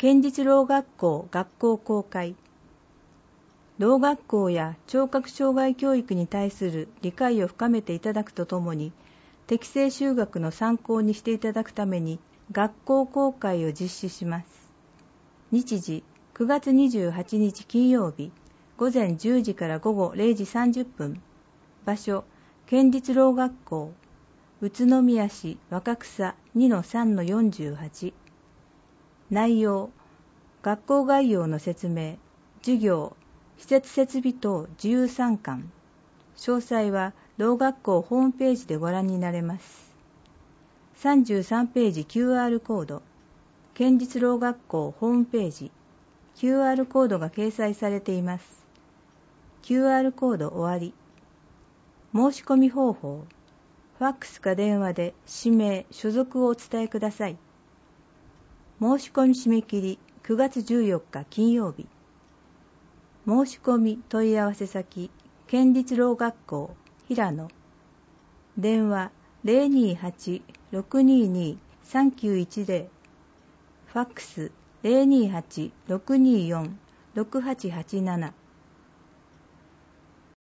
県立ろう学校学校公開。ろう学校や聴覚障害教育に対する理解を深めていただくとともに、適正就学の参考にしていただくために学校公開を実施します。日時9月28日金曜日、午前10時から午後0時30分。場所、県立ろう学校、宇都宮市若草 2-3-48。内容、学校概要の説明、授業、施設設備等自由参観。詳細はろう学校ホームページでご覧になれます。33ページ QR コード、県立ろう学校ホームページ、QR コードが掲載されています。QR コード終わり。申し込み方法、ファックスか電話で氏名、所属をお伝えください。申し込み締め切り9月14日金曜日。申し込み問い合わせ先、県立ろう学校平野。電話028-622-3910。ファックス028-624-6887。